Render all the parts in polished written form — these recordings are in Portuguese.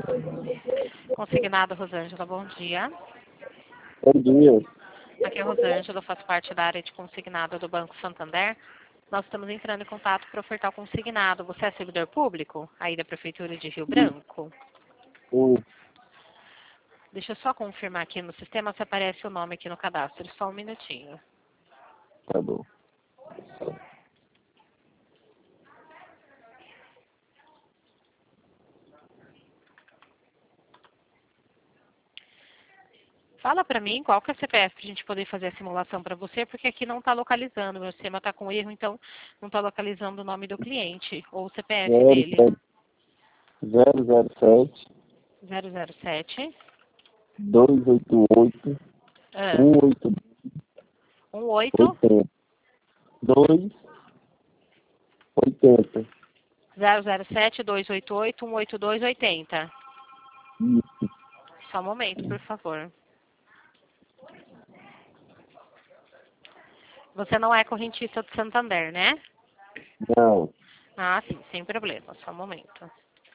Consignado, Rosângela, bom dia. Bom dia. Aqui é a Rosângela, faço parte da área de consignado do Banco Santander. Nós estamos entrando em contato para ofertar o consignado. Você é servidor público aí da Prefeitura de Rio Branco? Deixa eu só confirmar aqui no sistema se aparece o nome aqui no cadastro. Só um minutinho. Tá bom. Fala para mim qual que é o CPF para a gente poder fazer a simulação para você, porque aqui não está localizando. Meu sistema está com erro, então não está localizando o nome do cliente ou o CPF dele. 007 007 288 ah, 180 18 280. 007 288 182 80. Isso. Só um momento, por favor. Você não é correntista do Santander, né? Não. Ah, sim, sem problema. Só um momento.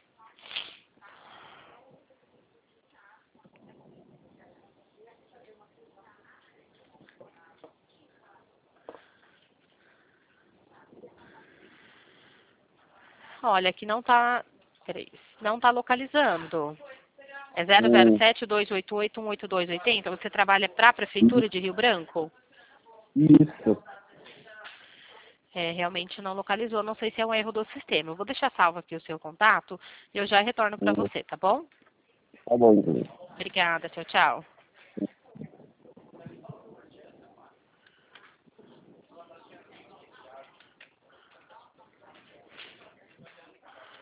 Olha, aqui não está... Peraí. Não está localizando. É 007 288 182 80. Você trabalha para a Prefeitura de Rio Branco? Isso. É, realmente não localizou. Não sei se é um erro do sistema. Eu vou deixar salvo aqui o seu contato e eu já retorno para você, tá bom? Tá bom, então. Obrigada. Tchau, tchau.